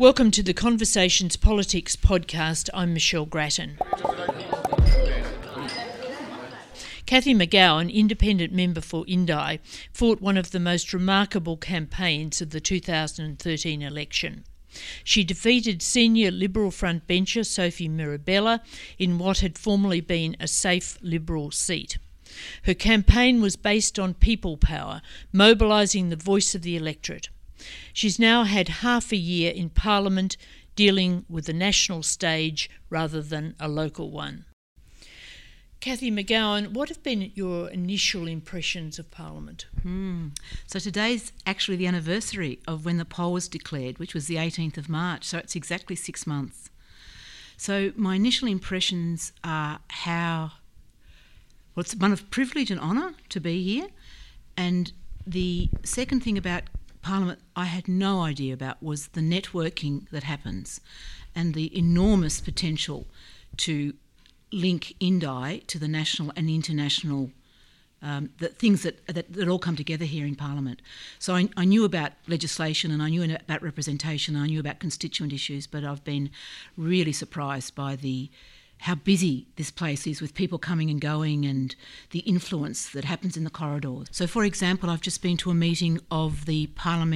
Welcome to the Conversations Politics podcast. I'm Michelle Grattan. Cathy McGowan, independent member for Indi, fought one of the most remarkable campaigns of the 2013 election. She defeated senior Liberal frontbencher Sophie Mirabella in what had formerly been a safe Liberal seat. Her campaign was based on people power, mobilising the voice of the electorate. She's now had half a year in Parliament dealing with the national stage rather than a local one. Cathy McGowan, what have been your initial impressions of Parliament? So today's actually the anniversary of when the poll was declared, which was the 18th of March, so it's exactly 6 months. So my initial impressions are it's one of privilege and honour to be here, and the second thing about Parliament I had no idea about was the networking that happens and the enormous potential to link Indi to the national and international the things that all come together here in Parliament. So I knew about legislation and I knew about representation and I knew about constituent issues, but I've been really surprised by how busy this place is with people coming and going and the influence that happens in the corridors. So, for example, I've just been to a meeting of the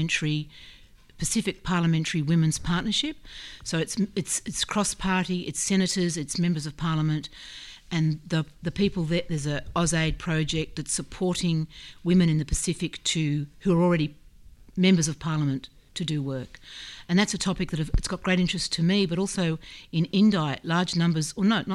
Pacific Parliamentary Women's Partnership. So it's cross-party, it's senators, it's members of Parliament, and the people there. There's a AusAid project that's supporting women in the Pacific who are already members of Parliament to do work. And that's a topic that it's got great interest to me, but also in Indi, numbers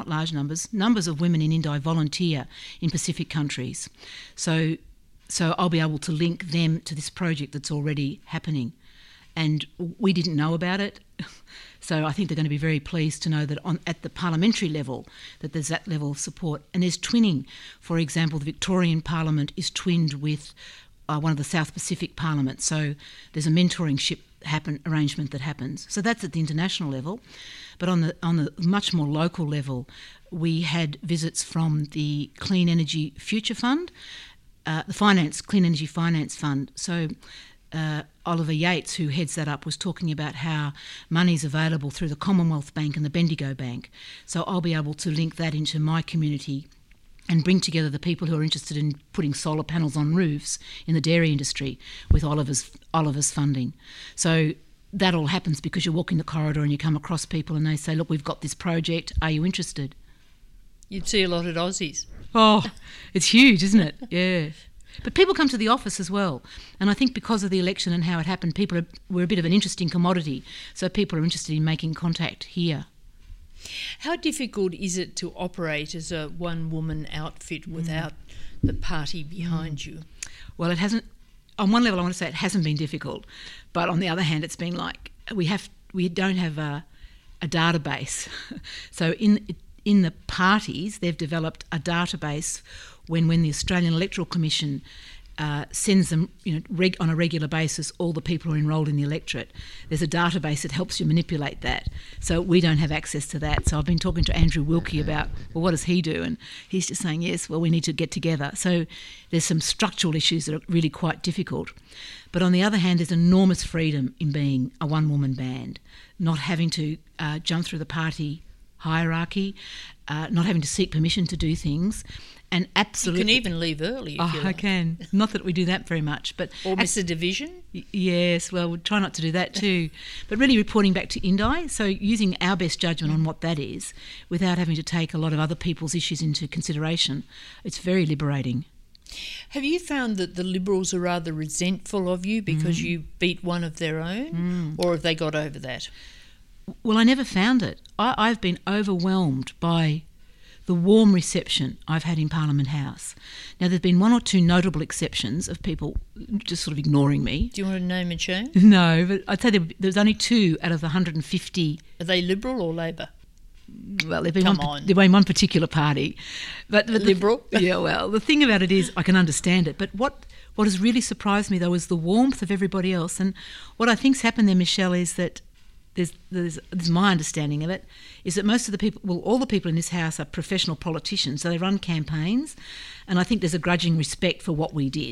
of women in Indi volunteer in Pacific countries. So I'll be able to link them to this project that's already happening. And we didn't know about it, so I think they're going to be very pleased to know that at the parliamentary level that there's that level of support. And there's twinning. For example, the Victorian Parliament is twinned with one of the South Pacific parliaments, so there's a mentorship arrangement that happens. So that's at the international level, but on the much more local level, we had visits from the Clean Energy Future Fund, the Clean Energy Finance Fund. So Oliver Yates, who heads that up, was talking about how money's available through the Commonwealth Bank and the Bendigo Bank. So I'll be able to link that into my community and bring together the people who are interested in putting solar panels on roofs in the dairy industry with Oliver's funding. So that all happens because you walk in the corridor and you come across people and they say, look, we've got this project, are you interested? You'd see a lot of Aussies. Oh, it's huge, isn't it? Yeah. But people come to the office as well. And I think because of the election and how it happened, we're a bit of an interesting commodity. So people are interested in making contact here. How difficult is it to operate as a one-woman outfit without the party behind you? Well, it hasn't. On one level, I want to say it hasn't been difficult, but on the other hand, it's been like we don't have a database. So in the parties, they've developed a database when the Australian Electoral Commission sends them, on a regular basis, all the people who are enrolled in the electorate. There's a database that helps you manipulate that. So we don't have access to that. So I've been talking to Andrew Wilkie about, well, what does he do? And he's just saying, yes, well, we need to get together. So there's some structural issues that are really quite difficult. But on the other hand, there's enormous freedom in being a one-woman band, not having to jump through the party hierarchy, not having to seek permission to do things. And absolutely, you can even leave early if you like. I can. Not that we do that very much, but or miss a division. Yes, well, we'll try not to do that too. But really reporting back to Indi, so using our best judgment on what that is, without having to take a lot of other people's issues into consideration, it's very liberating. Have you found that the Liberals are rather resentful of you because you beat one of their own, or have they got over that? Well, I never found it. I've been overwhelmed by the warm reception I've had in Parliament House. Now, there's been one or two notable exceptions of people just sort of ignoring me. Do you want to name and shame? No, but I'd say there's only 2 out of the 150. Are they Liberal or Labor? Well, they've been one particular party. But Liberal? Yeah, well, the thing about it is I can understand it. But what has really surprised me, though, is the warmth of everybody else. And what I think's happened there, Michelle, is that there's my understanding of it, is that most of the people, well, all the people in this house are professional politicians, so they run campaigns, and I think there's a grudging respect for what we did.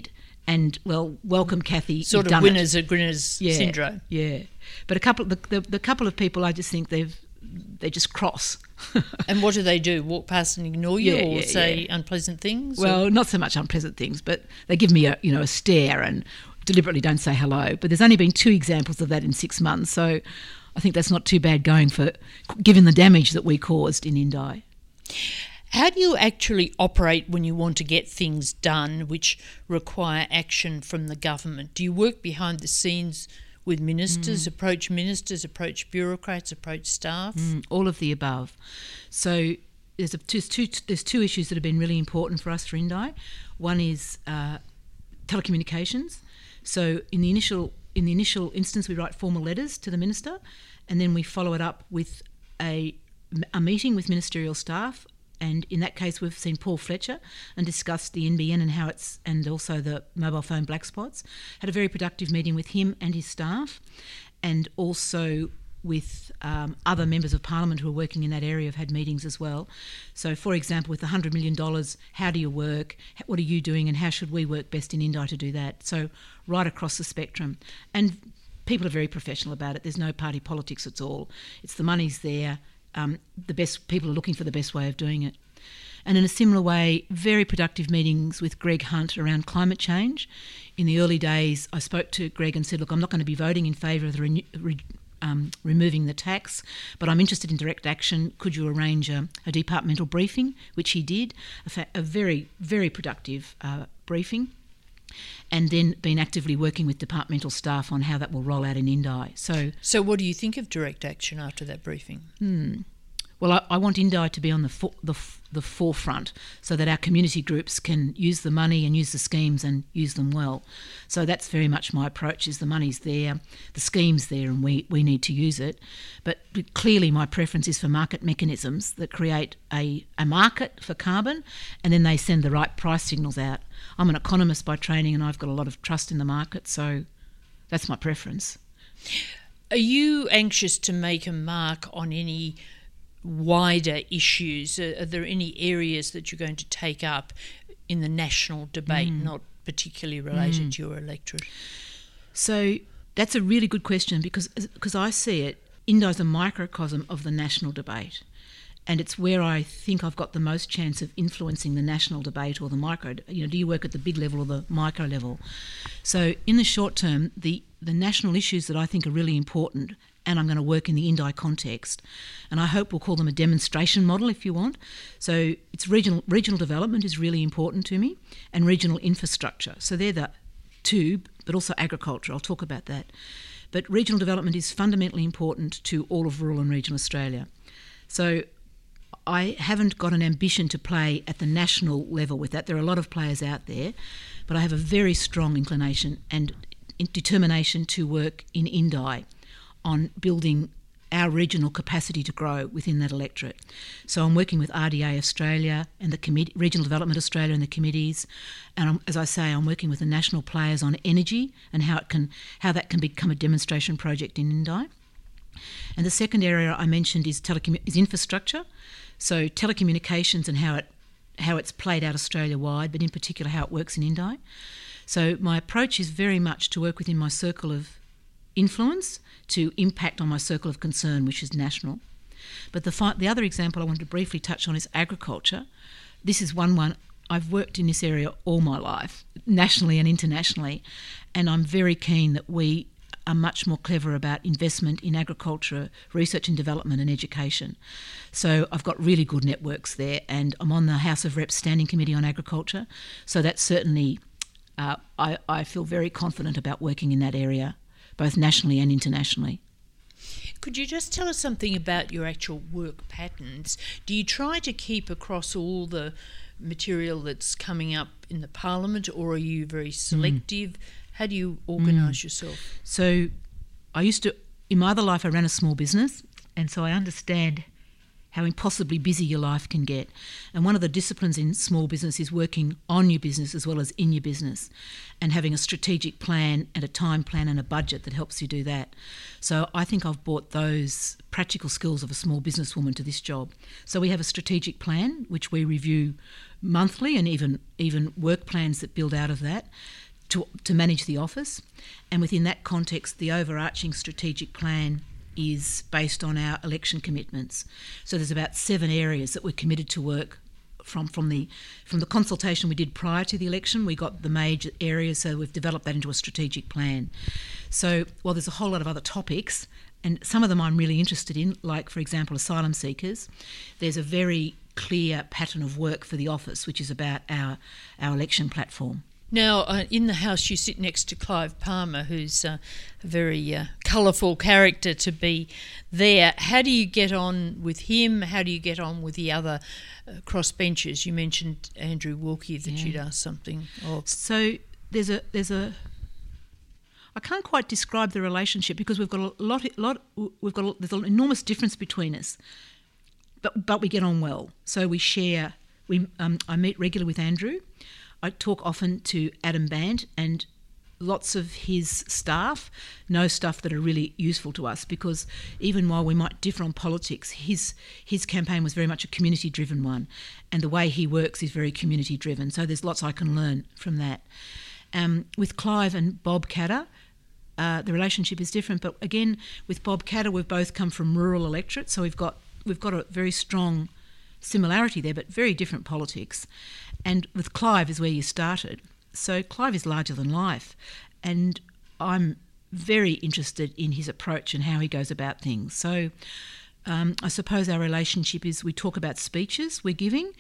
And, well, welcome, Kathy. Sort of winners or grinners syndrome. Yeah. But a couple the couple of people, I just think they're just cross. And what do? Walk past and ignore you, or say unpleasant things? Well, not so much unpleasant things, but they give me a stare and deliberately don't say hello. But there's only been 2 examples of that in 6 months, so I think that's not too bad going for given the damage that we caused in Indi. How do you actually operate when you want to get things done which require action from the government? Do you work behind the scenes with ministers, approach bureaucrats, approach staff? All of the above. So there's two issues that have been really important for us for Indi. One is telecommunications. So in the initial instance, we write formal letters to the minister, and then we follow it up with a meeting with ministerial staff. And in that case, we've seen Paul Fletcher and discussed the NBN and also the mobile phone black spots. Had a very productive meeting with him and his staff, and also with other members of Parliament who are working in that area have had meetings as well. So, for example, with the $100 million, how do you work? What are you doing? And how should we work best in Indi to do that? So, right across the spectrum. And people are very professional about it. There's no party politics at all. It's the money's there. The best people are looking for the best way of doing it. And in a similar way, very productive meetings with Greg Hunt around climate change. In the early days, I spoke to Greg and said, look, I'm not going to be voting in favour of removing the tax, but I'm interested in direct action. Could you arrange a departmental briefing, which he did, a very, very productive briefing, and then been actively working with departmental staff on how that will roll out in Indi. So what do you think of direct action after that briefing? Well, I want Indi to be on the forefront so that our community groups can use the money and use the schemes and use them well. So that's very much my approach, is the money's there, the scheme's there, and we need to use it. But clearly my preference is for market mechanisms that create a market for carbon, and then they send the right price signals out. I'm an economist by training, and I've got a lot of trust in the market, so that's my preference. Are you anxious to make a mark on any wider issues? Are there any areas that you're going to take up in the national debate, not particularly related to your electorate? So that's a really good question, because I see it, Indi is a microcosm of the national debate, and it's where I think I've got the most chance of influencing the national debate, or the micro. Do you work at the big level or the micro level? So in the short term, the national issues that I think are really important, and I'm going to work in the Indi context, and I hope we'll call them a demonstration model if you want. So it's regional development is really important to me, and regional infrastructure. So they're the two, but also agriculture. I'll talk about that. But regional development is fundamentally important to all of rural and regional Australia. So I haven't got an ambition to play at the national level with that. There are a lot of players out there, but I have a very strong inclination and determination to work in Indi on building our regional capacity to grow within that electorate. So I'm working with RDA Australia and the Regional Development Australia and the committees, and as I say, I'm working with the national players on energy and how that can become a demonstration project in Indi. And the second area I mentioned is infrastructure. So telecommunications and how it's played out Australia-wide, but in particular how it works in Indi. So my approach is very much to work within my circle of influence to impact on my circle of concern, which is national. But the other example I wanted to briefly touch on is agriculture. This is one I've worked in this area all my life, nationally and internationally, and I'm very keen that we are much more clever about investment in agriculture, research and development and education. So I've got really good networks there, and I'm on the House of Reps Standing Committee on Agriculture, so that's certainly, I feel very confident about working in that area, both nationally and internationally. Could you just tell us something about your actual work patterns? Do you try to keep across all the material that's coming up in the Parliament, or are you very selective? How do you organise yourself? So in my other life I ran a small business, and so I understand how impossibly busy your life can get. And one of the disciplines in small business is working on your business as well as in your business, and having a strategic plan and a time plan and a budget that helps you do that. So I think I've brought those practical skills of a small businesswoman to this job. So we have a strategic plan which we review monthly, and even work plans that build out of that. to manage the office, and within that context, the overarching strategic plan is based on our election commitments. So there's about 7 areas that we're committed to work from the consultation we did prior to the election. We got the major areas, so we've developed that into a strategic plan. So while there's a whole lot of other topics, and some of them I'm really interested in, like, for example, asylum seekers, there's a very clear pattern of work for the office, which is about our election platform. Now, in the House, you sit next to Clive Palmer, who's a very colourful character to be there. How do you get on with him? How do you get on with the other crossbenchers? You mentioned Andrew Wilkie that you'd asked something of. So there's a. I can't quite describe the relationship because we've got there's an enormous difference between us, but we get on well. So we share. I meet regularly with Andrew. I talk often to Adam Bandt, and lots of his staff know stuff that are really useful to us, because even while we might differ on politics, his campaign was very much a community-driven one, and the way he works is very community-driven. So there's lots I can learn from that. With Clive and Bob Katter, the relationship is different, but again, with Bob Katter, we've both come from rural electorates, so we've got a very strong similarity there, but very different politics. And with Clive is where you started. So Clive is larger than life, and I'm very interested in his approach and how he goes about things. So I suppose our relationship is we talk about speeches we're giving.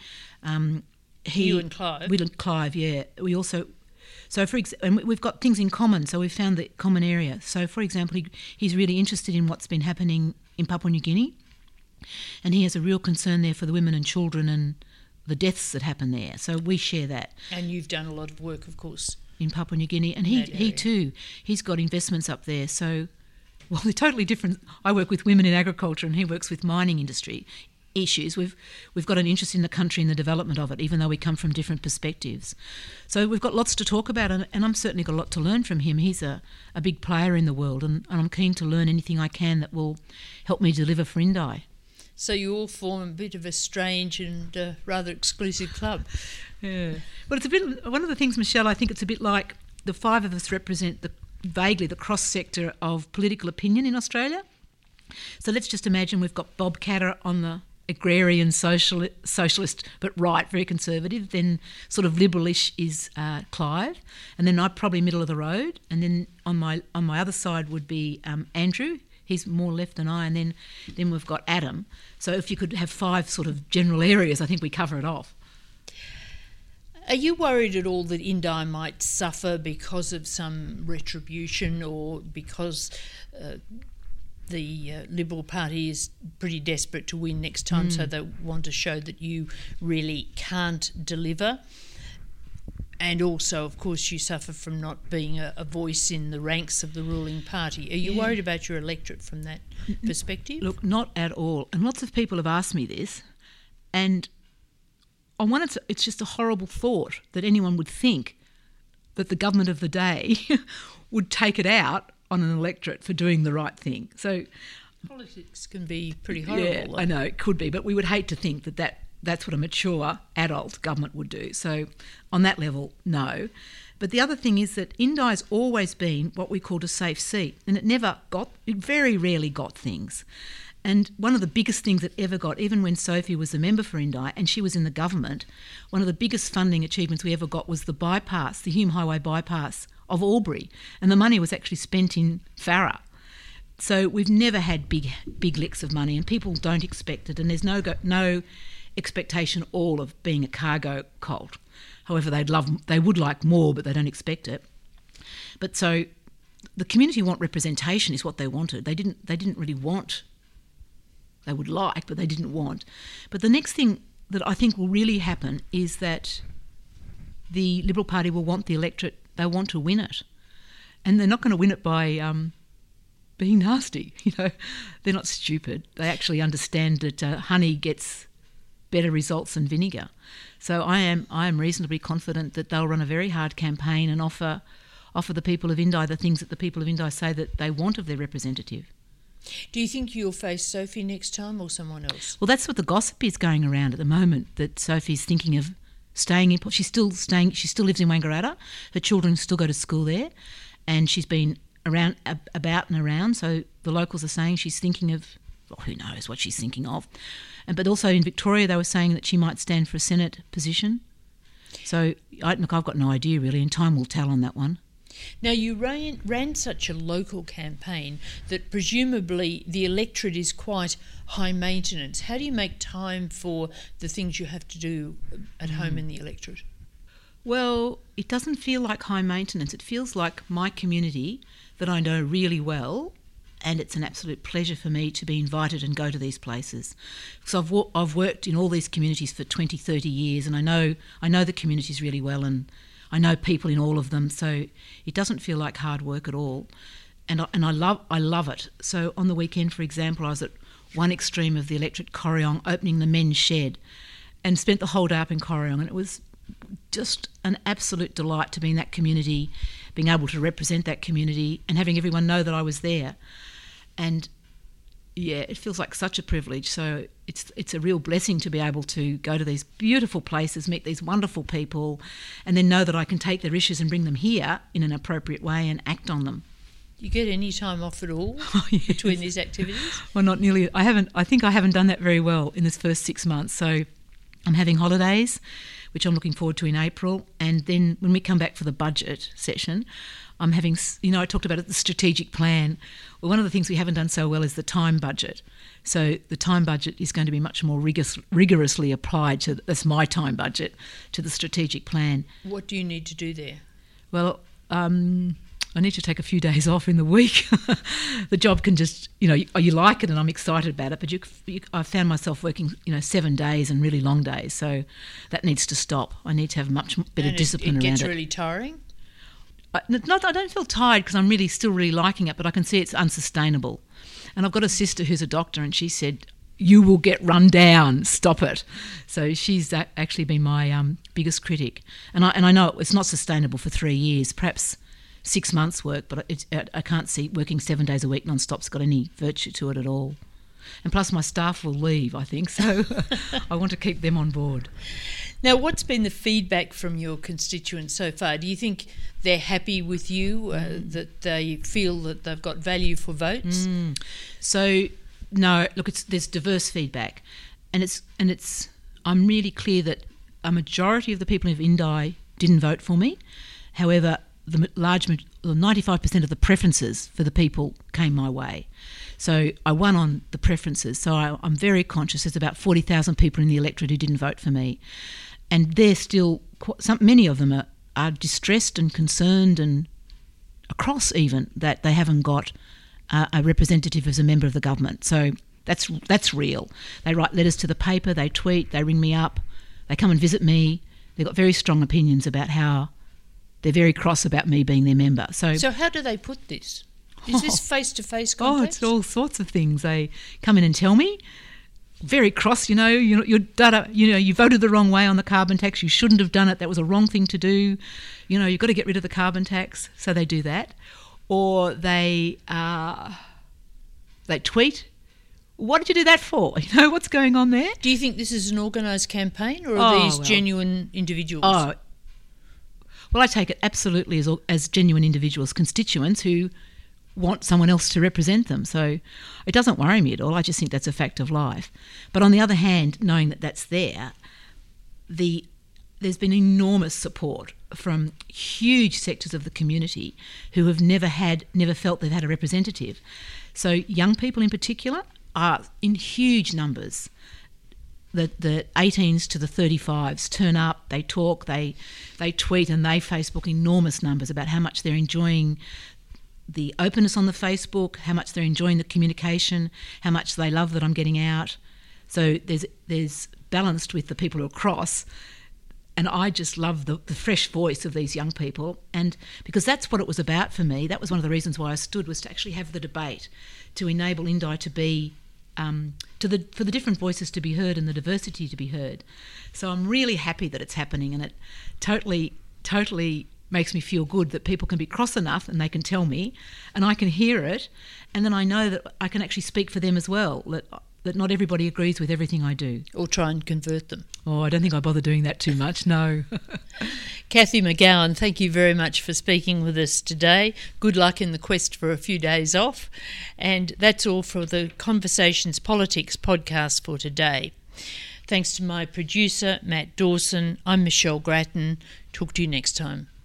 You and Clive? We and Clive, yeah. We also... So, and we've got things in common, so we've found the common area. So, for example, he's really interested in what's been happening in Papua New Guinea, and he has a real concern there for the women and children and the deaths that happen there. So we share that. And you've done a lot of work, of course, in Papua New Guinea. And he too, he's got investments up there. So, well, they're totally different. I work with women in agriculture and he works with mining industry issues. We've got an interest in the country and the development of it, even though we come from different perspectives. So we've got lots to talk about, and I'm certainly got a lot to learn from him. He's a big player in the world, and I'm keen to learn anything I can that will help me deliver for Indi. So you all form a bit of a strange and rather exclusive club. Yeah. Well, it's a bit... One of the things, Michelle, I think it's a bit like the 5 of us represent vaguely the cross-sector of political opinion in Australia. So let's just imagine we've got Bob Katter on the agrarian socialist, but right, very conservative. Then sort of liberalish is Clive. And then I'm probably middle of the road. And then on my other side would be Andrew. He's more left than I, and then we've got Adam. So if you could have 5 sort of general areas, I think we cover it off. Are you worried at all that Indi might suffer because of some retribution, or because the Liberal Party is pretty desperate to win next time, so they want to show that you really can't deliver? And also, of course, you suffer from not being a voice in the ranks of the ruling party. Are you worried about your electorate from that perspective? Look, not at all. And lots of people have asked me this. And on one, it's just a horrible thought that anyone would think that the government of the day would take it out on an electorate for doing the right thing. So politics can be pretty horrible. Yeah, I know, it could be. But we would hate to think that's what a mature adult government would do. So on that level, no. But the other thing is that Indi's always been what we called a safe seat, and it very rarely got things. And one of the biggest things it ever got, even when Sophie was a member for Indi and she was in the government, one of the biggest funding achievements we ever got was the bypass, the Hume Highway bypass of Albury, and the money was actually spent in Farrer. So we've never had big licks of money, and people don't expect it, and there's no expectation all of being a cargo cult. However, they would like more, but they don't expect it. But so the community want representation is what they wanted. They didn't really want. They would like, but they didn't want. But the next thing that I think will really happen is that the Liberal Party will want the electorate. They want to win it, and they're not going to win it by being nasty. They're not stupid. They actually understand that honey gets better results than vinegar. So I am reasonably confident that they'll run a very hard campaign and offer the people of Indi the things that the people of Indi say that they want of their representative. Do you think you'll face Sophie next time or someone else? Well, that's what the gossip is going around at the moment, that Sophie's thinking of staying in. She still lives in Wangaratta. Her children still go to school there, and she's been about and around. So the locals are saying she's thinking of, well, who knows what she's thinking of. But also in Victoria, they were saying that she might stand for a Senate position. So I've got no idea really, and time will tell on that one. Now, you ran such a local campaign that presumably the electorate is quite high maintenance. How do you make time for the things you have to do at home in the electorate? Well, it doesn't feel like high maintenance. It feels like my community that I know really well, and it's an absolute pleasure for me to be invited and go to these places. So I've worked in all these communities for 20, 30 years, and I know the communities really well, and I know people in all of them, so it doesn't feel like hard work at all. And I love it. So on the weekend, for example, I was at one extreme of the electorate, Corryong, opening the men's shed, and spent the whole day up in Corryong, and it was just an absolute delight to be in that community, being able to represent that community and having everyone know that I was there. And yeah, it feels like such a privilege. So it's a real blessing to be able to go to these beautiful places, meet these wonderful people, and then know that I can take their issues and bring them here in an appropriate way and act on them. Do you get any time off at all between these activities? Well, not nearly. I think I haven't done that very well in this first 6 months. So I'm having holidays, which I'm looking forward to in April. And then when we come back for the budget session, I'm having, I talked about the strategic plan. Well, one of the things we haven't done so well is the time budget. So the time budget is going to be much more rigorously applied to, that's my time budget, to the strategic plan. What do you need to do there? Well, I need to take a few days off in the week. The job can just, you like it and I'm excited about it, but I found myself working, 7 days and really long days. So that needs to stop. I need to have much better discipline around it. It gets really tiring? I don't feel tired because I'm still really liking it, but I can see it's unsustainable. And I've got a sister who's a doctor, and she said, "You will get run down. Stop it." So she's actually been my biggest critic, and I know it's not sustainable for 3 years. Perhaps 6 months' work, but I can't see working 7 days a week non-stop's got any virtue to it at all. And plus, my staff will leave, I think, so I want to keep them on board. Now, what's been the feedback from your constituents so far? Do you think they're happy with you, that they feel that they've got value for votes? So, no, look, there's diverse feedback, and I'm really clear that a majority of the people of Indi didn't vote for me. However, the 95% of the preferences for the people came my way. So I won on the preferences. So I'm very conscious. There's about 40,000 people in the electorate who didn't vote for me. And they're still, many of them are distressed and concerned and across even that they haven't got a representative as a member of the government. So that's real. They write letters to the paper, they tweet, they ring me up, they come and visit me. They've got very strong opinions about how they're very cross about me being their member. So how do they put this? Is this face-to-face contact? Oh, it's all sorts of things. They come in and tell me, very cross, your data, you voted the wrong way on the carbon tax. You shouldn't have done it. That was a wrong thing to do. You've got to get rid of the carbon tax. So they do that. Or they tweet, what did you do that for? What's going on there? Do you think this is an organised campaign, or are these genuine individuals? Oh, well, I take it absolutely as genuine individuals, constituents who want someone else to represent them. So it doesn't worry me at all. I just think that's a fact of life. But on the other hand, knowing that that's there, there's been enormous support from huge sectors of the community who have never felt they've had a representative. So young people in particular are in huge numbers. The 18s to the 35s turn up, they talk, they tweet and they Facebook enormous numbers about how much they're enjoying the openness on the Facebook, how much they're enjoying the communication, how much they love that I'm getting out. So there's balanced with the people who are cross, and I just love the fresh voice of these young people. And because that's what it was about for me, that was one of the reasons why I stood, was to actually have the debate, to enable Indi to be for the different voices to be heard and the diversity to be heard. So I'm really happy that it's happening, and it totally makes me feel good that people can be cross enough and they can tell me and I can hear it, and then I know that I can actually speak for them as well. That that not everybody agrees with everything I do. Or try and convert them. Oh, I don't think I bother doing that too much, no. Cathy McGowan, thank you very much for speaking with us today. Good luck in the quest for a few days off. And that's all for the Conversations Politics podcast for today. Thanks to my producer, Matt Dawson. I'm Michelle Grattan. Talk to you next time.